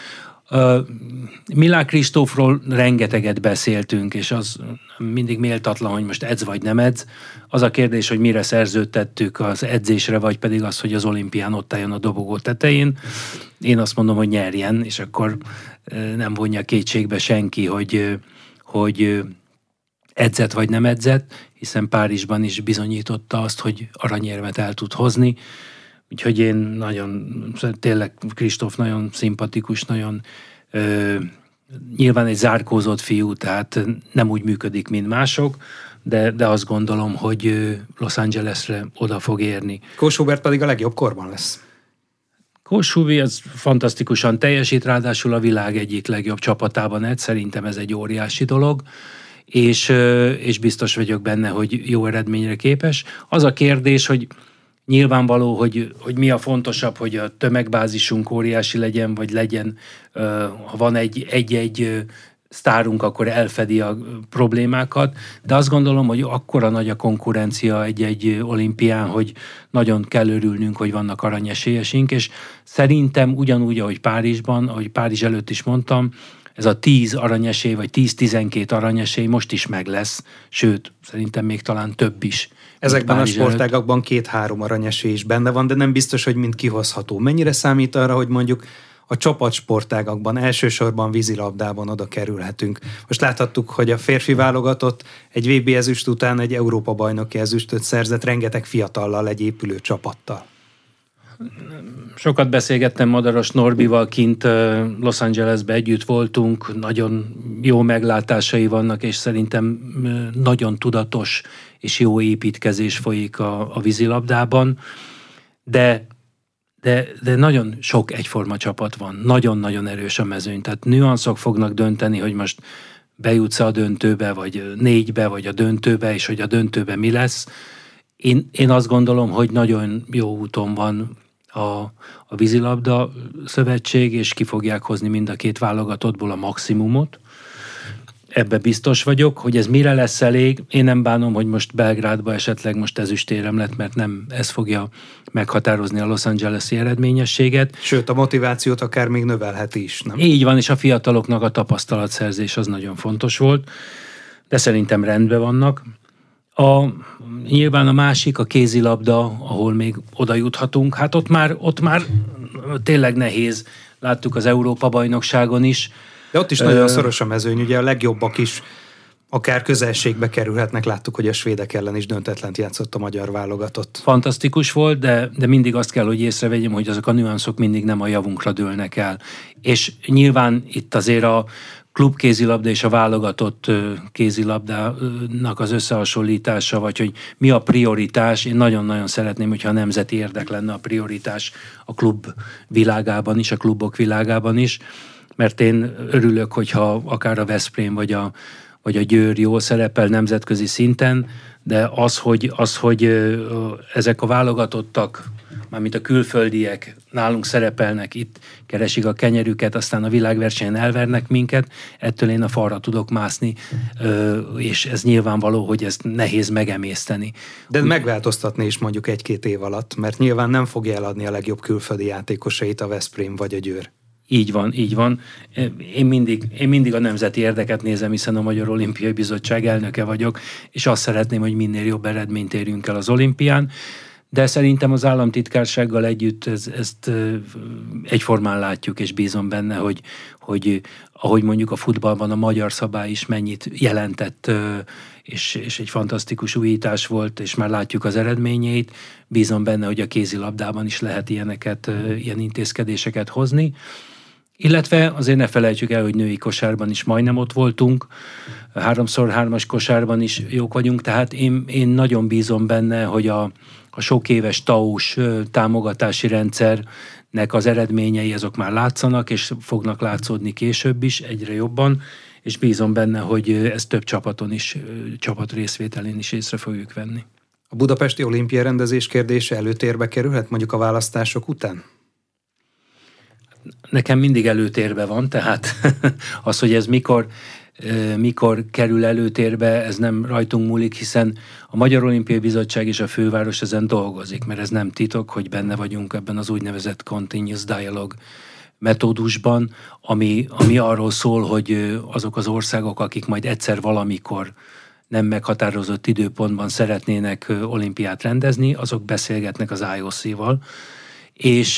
Milák Kristófról rengeteget beszéltünk, és az mindig méltatlan, hogy most edz vagy nem edz. Az a kérdés, hogy mire szerződtettük, az edzésre, vagy pedig az, hogy az olimpián ott álljon a dobogó tetején. Én azt mondom, hogy nyerjen, és akkor nem vonja kétségbe senki, hogy edzett vagy nem edzett, hiszen Párizsban is bizonyította azt, hogy aranyérmet el tud hozni. Úgyhogy én tényleg Kristóf nagyon szimpatikus, nagyon nyilván egy zárkózott fiú, tehát nem úgy működik, mint mások, de azt gondolom, hogy Los Angelesre oda fog érni. Kós Hubert pedig a legjobb korban lesz. Kós Hubi az fantasztikusan teljesít, ráadásul a világ egyik legjobb csapatában edz, szerintem ez egy óriási dolog, és biztos vagyok benne, hogy jó eredményre képes. Az a kérdés, hogy nyilvánvaló, hogy mi a fontosabb, hogy a tömegbázisunk óriási legyen, vagy legyen, ha van egy sztárunk, akkor elfedi a problémákat, de azt gondolom, hogy akkora nagy a konkurencia egy olimpián, hogy nagyon kell örülnünk, hogy vannak aranyesélyesink, és szerintem ugyanúgy, ahogy Párizsban, ahogy Párizs előtt is mondtam, ez a 10 aranyesély, vagy 10-12 aranyesély most is meg lesz, sőt, szerintem még talán több is. Ezekben a sportágakban 2-3 aranyesély is benne van, de nem biztos, hogy mind kihozható. Mennyire számít arra, hogy mondjuk a csapatsportágakban, elsősorban vízilabdában oda kerülhetünk? Most láthattuk, hogy a férfi válogatott egy VB ezüst után egy Európa-bajnoki ezüstöt szerzett, rengeteg fiatallal, egy épülő csapattal. Sokat beszélgettem Madaras Norbival, kint Los Angelesbe együtt voltunk, nagyon jó meglátásai vannak, és szerintem nagyon tudatos és jó építkezés folyik a vízilabdában, de nagyon sok egyforma csapat van, nagyon-nagyon erős a mezőny, tehát nüanszok fognak dönteni, hogy most bejutsz a döntőbe, vagy 4-be, vagy a döntőbe, és hogy a döntőbe mi lesz. Én azt gondolom, hogy nagyon jó úton van a vízilabda szövetség, és ki fogják hozni mind a két válogatottból a maximumot. Ebbe biztos vagyok, hogy ez mire lesz elég. Én nem bánom, hogy most Belgrádba esetleg most ezüstérem lett, mert nem ez fogja meghatározni a Los Angeles-i eredményességet. Sőt, a motivációt akár még növelheti is, nem? Így van, és a fiataloknak a tapasztalatszerzés az nagyon fontos volt, de szerintem rendben vannak. Nyilván a másik, a kézilabda, ahol még oda juthatunk, hát ott már tényleg nehéz. Láttuk az Európa-bajnokságon is. De ott is nagyon szoros a mezőny, ugye a legjobbak is akár közelségbe kerülhetnek. Láttuk, hogy a svédek ellen is döntetlent játszott a magyar válogatott. Fantasztikus volt, de mindig azt kell, hogy észrevegyem, hogy azok a nüanszok mindig nem a javunkra dőlnek el. És nyilván itt azért a klubkézilabda és a válogatott kézilabdának az összehasonlítása, vagy hogy mi a prioritás. Én nagyon-nagyon szeretném, hogyha a nemzeti érdek lenne a prioritás a klub világában is, a klubok világában is, mert én örülök, hogyha akár a Veszprém vagy a Győr jól szerepel nemzetközi szinten, de az, hogy ezek a válogatottak, mármint a külföldiek nálunk szerepelnek, itt keresik a kenyerüket, aztán a világversenyen elvernek minket, ettől én a falra tudok mászni, és ez nyilvánvaló, hogy ezt nehéz megemészteni. De megváltoztatni is mondjuk 1-2 év alatt, mert nyilván nem fogja eladni a legjobb külföldi játékosait a Veszprém vagy a Győr. Így van. Én mindig a nemzeti érdeket nézem, hiszen a Magyar Olimpiai Bizottság elnöke vagyok, és azt szeretném, hogy minél jobb eredményt érjünk el az olimpián, de szerintem az államtitkársággal együtt ezt egyformán látjuk, és bízom benne, hogy ahogy mondjuk a futballban a magyar szabály is mennyit jelentett, és egy fantasztikus újítás volt, és már látjuk az eredményeit, bízom benne, hogy a kézilabdában is lehet ilyen intézkedéseket hozni. Illetve azért ne felejtsük el, hogy női kosárban is majdnem ott voltunk, 3x3-as kosárban is jók vagyunk, tehát én nagyon bízom benne, hogy a sok éves TAO-s támogatási rendszernek az eredményei azok már látszanak, és fognak látszódni később is, egyre jobban, és bízom benne, hogy ezt több csapaton is, csapat részvételén is észre fogjuk venni. A budapesti olimpia rendezés kérdése előtérbe kerülhet mondjuk a választások után? Nekem mindig előtérbe van, tehát az, hogy ez mikor kerül előtérbe, ez nem rajtunk múlik, hiszen a Magyar Olimpiai Bizottság és a főváros ezen dolgozik, mert ez nem titok, hogy benne vagyunk ebben az úgynevezett Continuous Dialogue metódusban, ami arról szól, hogy azok az országok, akik majd egyszer valamikor nem meghatározott időpontban szeretnének olimpiát rendezni, azok beszélgetnek az IOC-val, és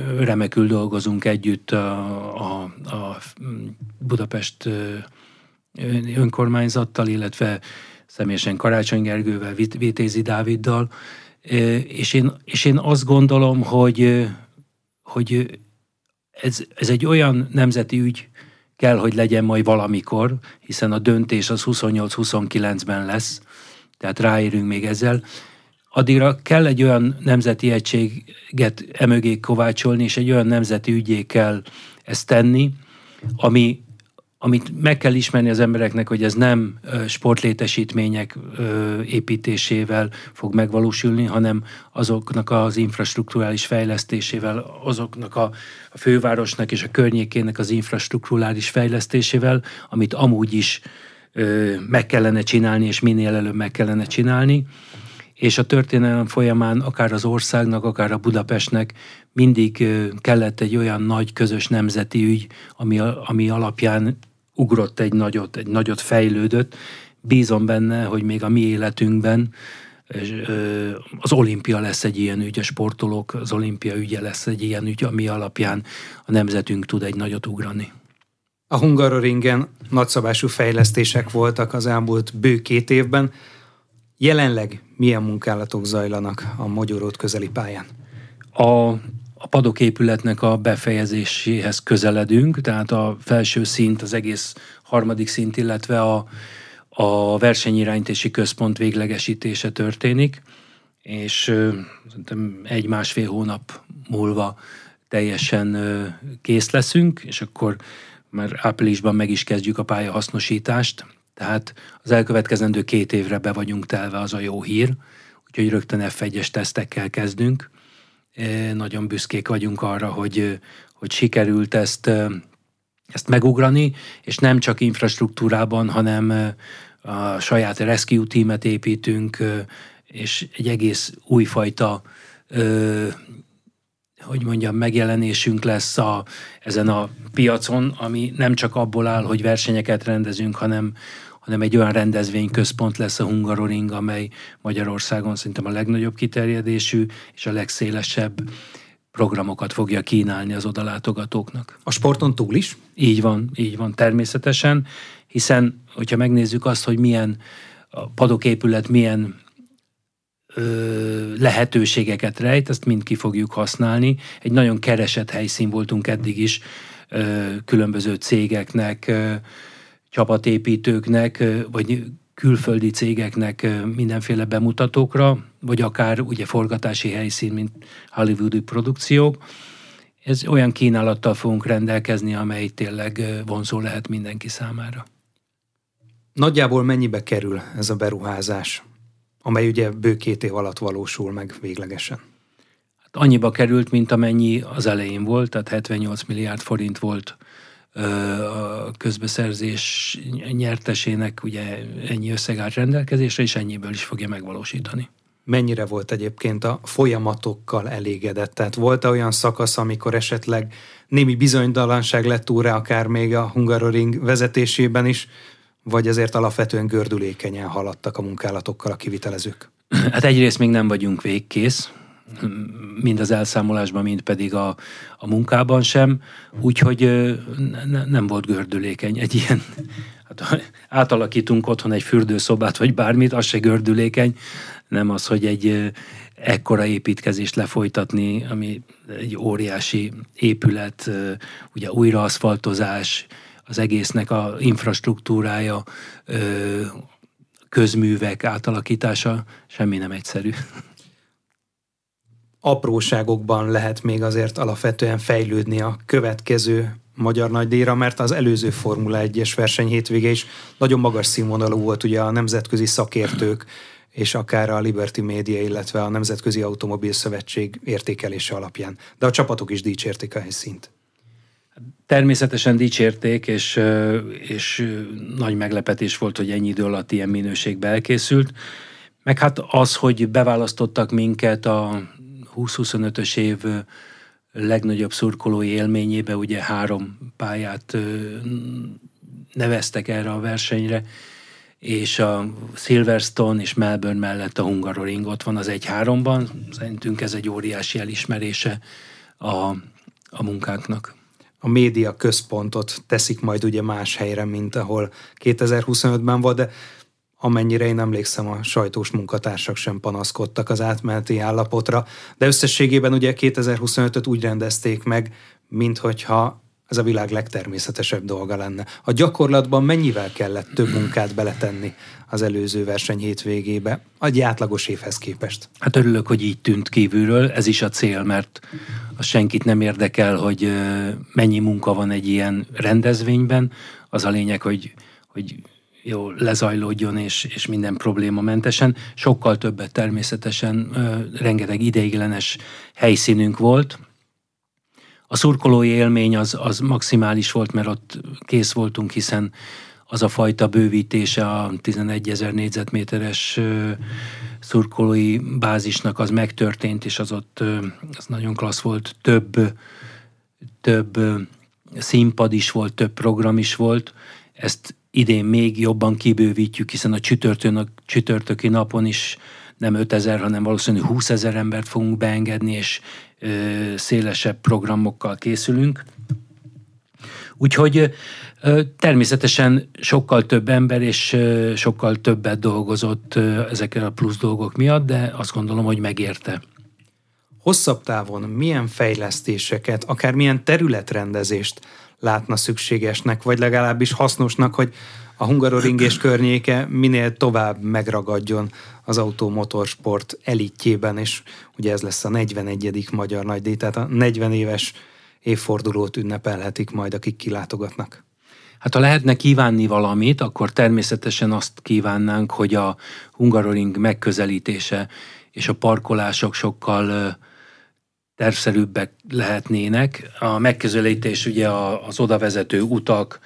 remekül dolgozunk együtt a Budapest önkormányzattal, illetve személyesen Karácsony Gergővel, Vitézi Dáviddal, és én azt gondolom, hogy ez egy olyan nemzeti ügy kell, hogy legyen majd valamikor, hiszen a döntés az 28-29-ben lesz, tehát ráérünk még ezzel. Addigra kell egy olyan nemzeti egységet emögé kovácsolni, és egy olyan nemzeti ügyé kell ezt tenni, amit meg kell ismerni az embereknek, hogy ez nem sportlétesítmények építésével fog megvalósulni, hanem azoknak az infrastrukturális fejlesztésével, azoknak a fővárosnak és a környékének az infrastrukturális fejlesztésével, amit amúgy is meg kellene csinálni, és minél előbb meg kellene csinálni. És a történelem folyamán akár az országnak, akár a Budapestnek mindig kellett egy olyan nagy közös nemzeti ügy, ami alapján ugrott egy nagyot fejlődött. Bízom benne, hogy még a mi életünkben az olimpia lesz egy ilyen ügy, a sportolók, az olimpia ügye lesz egy ilyen ügy, ami alapján a nemzetünk tud egy nagyot ugrani. A Hungaroringen nagyszabású fejlesztések voltak az elmúlt bő 2 évben. Jelenleg milyen munkálatok zajlanak a Mogyoród közeli pályán? A padoképületnek a befejezéséhez közeledünk, tehát a felső szint, az egész 3. szint, illetve a versenyirányítási központ véglegesítése történik, és szerintem 1-1,5 hónap múlva teljesen kész leszünk, és akkor már áprilisban meg is kezdjük a pályahasznosítást, tehát az elkövetkezendő 2 évre be vagyunk telve, az a jó hír, úgyhogy rögtön F1-es tesztekkel kezdünk. Nagyon büszkék vagyunk arra, hogy sikerült ezt megugrani, és nem csak infrastruktúrában, hanem a saját rescue teamet építünk, és egy egész újfajta megjelenésünk lesz ezen a piacon, ami nem csak abból áll, hogy versenyeket rendezünk, hanem egy olyan rendezvényközpont lesz a Hungaroring, amely Magyarországon szerintem a legnagyobb kiterjedésű és a legszélesebb programokat fogja kínálni az odalátogatóknak. A sporton túl is? Így van, természetesen, hiszen, hogyha megnézzük azt, hogy milyen a padoképület milyen lehetőségeket rejt, ezt mind ki fogjuk használni. Egy nagyon keresett helyszín voltunk eddig is különböző cégeknek, csapatépítőknek, vagy külföldi cégeknek mindenféle bemutatókra, vagy akár ugye forgatási helyszín, mint hollywoodi produkciók. Ez olyan kínálattal fogunk rendelkezni, amely tényleg vonzó lehet mindenki számára. Nagyjából mennyibe kerül ez a beruházás, amely ugye bő 2 év alatt valósul meg véglegesen? Hát annyiba került, mint amennyi az elején volt, tehát 78 milliárd forint volt a közbeszerzés nyertesének, ugye ennyi összeg állt rendelkezésre, és ennyiből is fogja megvalósítani. Mennyire volt egyébként a folyamatokkal elégedett? Tehát volt olyan szakasz, amikor esetleg némi bizonytalanság lett túl rá, akár még a Hungaroring vezetésében is, vagy azért alapvetően gördülékenyen haladtak a munkálatokkal a kivitelezők? Hát egyrészt még nem vagyunk végkész, mind az elszámolásban, mind pedig a munkában sem, úgyhogy nem volt gördülékeny egy ilyen. Hát, átalakítunk otthon egy fürdőszobát, vagy bármit, az se gördülékeny, nem az, hogy egy ekkora építkezést lefolytatni, ami egy óriási épület, ugye újraaszfaltozás, az egésznek a infrastruktúrája, közművek átalakítása, semmi nem egyszerű. Apróságokban lehet még azért alapvetően fejlődni a következő magyar nagydíjra, mert az előző Formula 1-es verseny hétvége is nagyon magas színvonalú volt, ugye a nemzetközi szakértők és akár a Liberty Media, illetve a Nemzetközi Automobil Szövetség értékelése alapján. De a csapatok is dicsérték a helyszínt. Természetesen dicsérték, és nagy meglepetés volt, hogy ennyi idő alatt ilyen minőségbe elkészült. Meg hát az, hogy beválasztottak minket a 20-25-ös év legnagyobb szurkolói élményébe, ugye 3 pályát neveztek erre a versenyre, és a Silverstone és Melbourne mellett a Hungaroring ott van az 1-3-ban. Szerintünk ez egy óriási elismerése a munkánknak. a média központot teszik majd ugye más helyre, mint ahol 2025-ben volt, de amennyire én emlékszem, a sajtós munkatársak sem panaszkodtak az átmeneti állapotra, de összességében ugye 2025-öt úgy rendezték meg, minthogyha ez a világ legtermészetesebb dolga lenne. A gyakorlatban mennyivel kellett több munkát beletenni az előző verseny hétvégébe, egy átlagos évhez képest? Hát örülök, hogy így tűnt kívülről, ez is a cél, mert az senkit nem érdekel, hogy mennyi munka van egy ilyen rendezvényben. Az a lényeg, hogy jó lezajlódjon, és minden problémamentesen. Sokkal többet természetesen, rengeteg ideiglenes helyszínünk volt. A szurkolói élmény az maximális volt, mert ott kész voltunk, hiszen az a fajta bővítése a 11 000 négyzetméteres szurkolói bázisnak az megtörtént, és az ott az nagyon klassz volt. Több színpad is volt, több program is volt. Ezt idén még jobban kibővítjük, hiszen a csütörtöki napon is nem 5000, hanem valószínűleg 20 000 embert fogunk beengedni, és szélesebb programokkal készülünk. Úgyhogy természetesen sokkal több ember és sokkal többet dolgozott ezekkel a plusz dolgok miatt, de azt gondolom, hogy megérte. Hosszabb távon milyen fejlesztéseket, akár milyen területrendezést látna szükségesnek, vagy legalábbis hasznosnak, hogy a Hungaroring és környéke minél tovább megragadjon az automotorsport elitjében, és ugye ez lesz a 41. Magyar Nagydíj, tehát a 40 éves évfordulót ünnepelhetik majd, akik kilátogatnak. Hát ha lehetne kívánni valamit, akkor természetesen azt kívánnánk, hogy a Hungaroring megközelítése és a parkolások sokkal tervszerűbbek lehetnének. A megközelítés ugye az odavezető utak,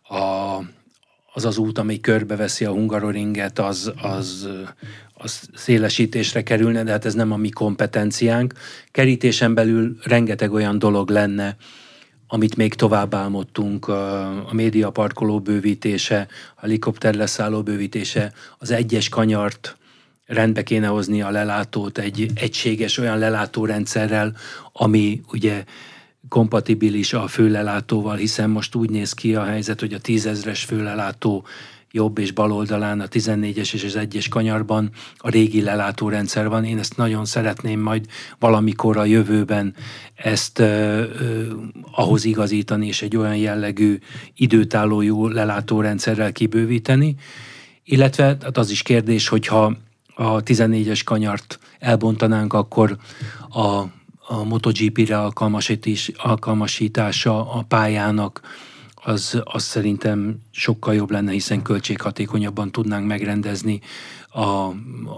az út, ami körbeveszi a Hungaroringet, az szélesítésre kerülne, de hát ez nem a mi kompetenciánk. Kerítésen belül rengeteg olyan dolog lenne, amit még tovább álmodtunk, a médiaparkoló bővítése, a helikopterleszálló bővítése, az egyes kanyart rendbe kéne hozni a lelátót egy egységes olyan lelátórendszerrel, ami ugye kompatibilis a főlelátóval, hiszen most úgy néz ki a helyzet, hogy a 10 000-es főlelátó jobb és bal oldalán, a 14-es és az 1-es kanyarban a régi lelátórendszer van. Én ezt nagyon szeretném majd valamikor a jövőben ezt ahhoz igazítani, és egy olyan jellegű időtálló jó lelátórendszerrel kibővíteni. Illetve hát az is kérdés, hogyha a 14-es kanyart elbontanánk, akkor a MotoGP-re alkalmasítása a pályának az szerintem sokkal jobb lenne, hiszen költséghatékonyabban tudnánk megrendezni a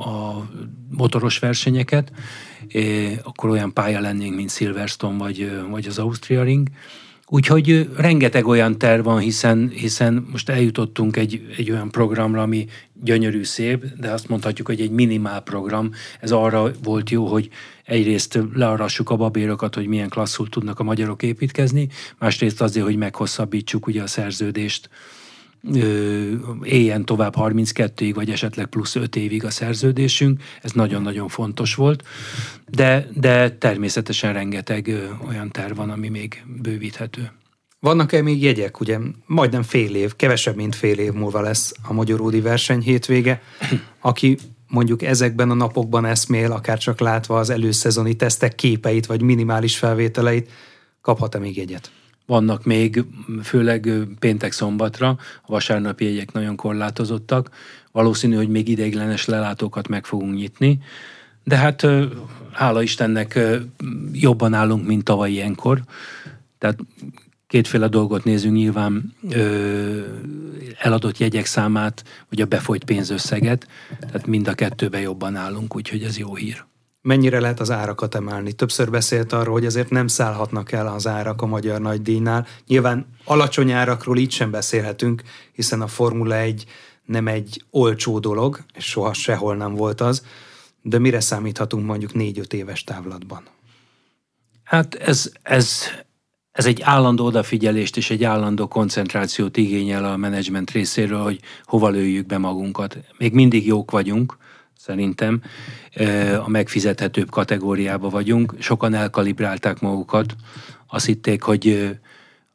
motoros versenyeket. Akkor olyan pálya lennénk, mint Silverstone vagy az Austria Ring. Úgyhogy rengeteg olyan terv van, hiszen most eljutottunk egy olyan programra, ami gyönyörű, szép, de azt mondhatjuk, hogy egy minimál program. Ez arra volt jó, hogy egyrészt learassuk a babérokat, hogy milyen klasszul tudnak a magyarok építkezni, másrészt azért, hogy meghosszabbítsuk ugye a szerződést, éljen tovább 32-ig, vagy esetleg plusz 5 évig a szerződésünk. Ez nagyon-nagyon fontos volt, de természetesen rengeteg olyan terv van, ami még bővíthető. Vannak-e még jegyek? Ugye majdnem fél év, kevesebb, mint fél év múlva lesz a magyaródi verseny hétvége. Aki mondjuk ezekben a napokban eszmél, akár csak látva az előszezoni tesztek képeit, vagy minimális felvételeit, kaphat-e még jegyet? Vannak még, főleg péntek-szombatra, a vasárnapi jegyek nagyon korlátozottak. Valószínű, hogy még ideiglenes lelátókat meg fogunk nyitni, de hát hála Istennek jobban állunk, mint tavaly ilyenkor. Tehát kétféle dolgot nézünk nyilván, eladott jegyek számát, vagy a befolyt pénzösszeget, tehát mind a kettőben jobban állunk, úgyhogy ez jó hír. Mennyire lehet az árakat emelni? Többször beszélt arról, hogy azért nem szállhatnak el az árak a Magyar Nagydíjnál. Nyilván alacsony árakról így sem beszélhetünk, hiszen a Formula 1 nem egy olcsó dolog, és soha sehol nem volt az, de mire számíthatunk mondjuk 4-5 éves távlatban? Hát ez egy állandó odafigyelést és egy állandó koncentrációt igényel a menedzsment részéről, hogy hova lőjük be magunkat. Még mindig jók vagyunk, szerintem a megfizethetőbb kategóriába vagyunk. Sokan elkalibrálták magukat. Azt hitték, hogy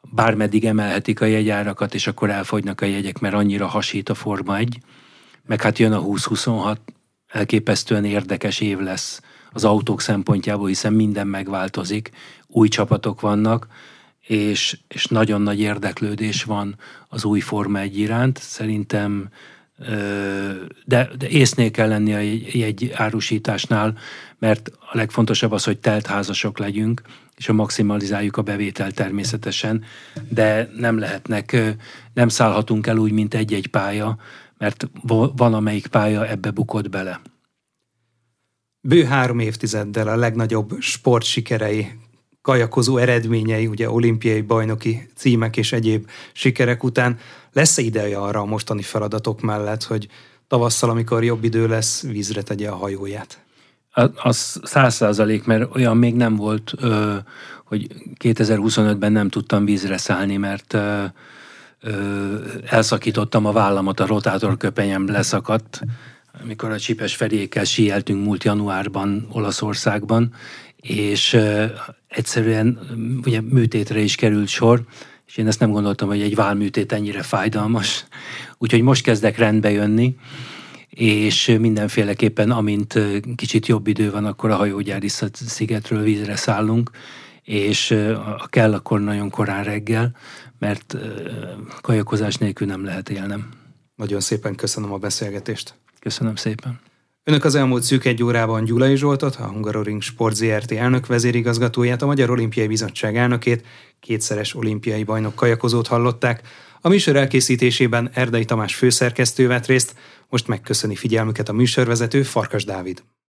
bármeddig emelhetik a jegyárakat, és akkor elfogynak a jegyek, mert annyira hasít a Forma 1. Meg hát jön a 2026, elképesztően érdekes év lesz az autók szempontjából, hiszen minden megváltozik, új csapatok vannak, és nagyon nagy érdeklődés van az új Forma 1 iránt. Szerintem, de észnél kell lenni a jegyárusításnál, mert a legfontosabb az, hogy teltházasok legyünk, és a maximalizáljuk a bevételt természetesen, de nem szállhatunk el úgy, mint egy-egy pálya, mert van amelyik pálya ebbe bukott bele. Bő 3 évtizeddel a legnagyobb sportsikerei, kajakozó eredményei, ugye olimpiai bajnoki címek és egyéb sikerek után lesz-e ideje arra a mostani feladatok mellett, hogy tavasszal, amikor jobb idő lesz, vízre tegye a hajóját? Az 100%, mert olyan még nem volt, hogy 2025-ben nem tudtam vízre szállni, mert elszakítottam a vállamat, a rotátorköpenyem leszakadt, amikor a Csipes Feriékkel síeltünk múlt januárban Olaszországban, és egyszerűen ugye műtétre is került sor, és én ezt nem gondoltam, hogy egy válműtét ennyire fájdalmas. Úgyhogy most kezdek rendbe jönni, és mindenféleképpen, amint kicsit jobb idő van, akkor a hajógyári szigetről vízre szállunk, és ha kell, akkor nagyon korán reggel, mert kajakozás nélkül nem lehet élnem. Nagyon szépen köszönöm a beszélgetést. Köszönöm szépen. Önök az elmúlt szűk 1 órában Gyulai Zsoltot, a Hungaroring Sport Zrt. Elnök vezérigazgatóját, a Magyar Olimpiai Bizottság elnökét, 2-szeres olimpiai bajnok kajakozót hallották. A műsor elkészítésében Erdei Tamás főszerkesztő vett részt, most megköszöni figyelmüket a műsorvezető, Farkas Dávid.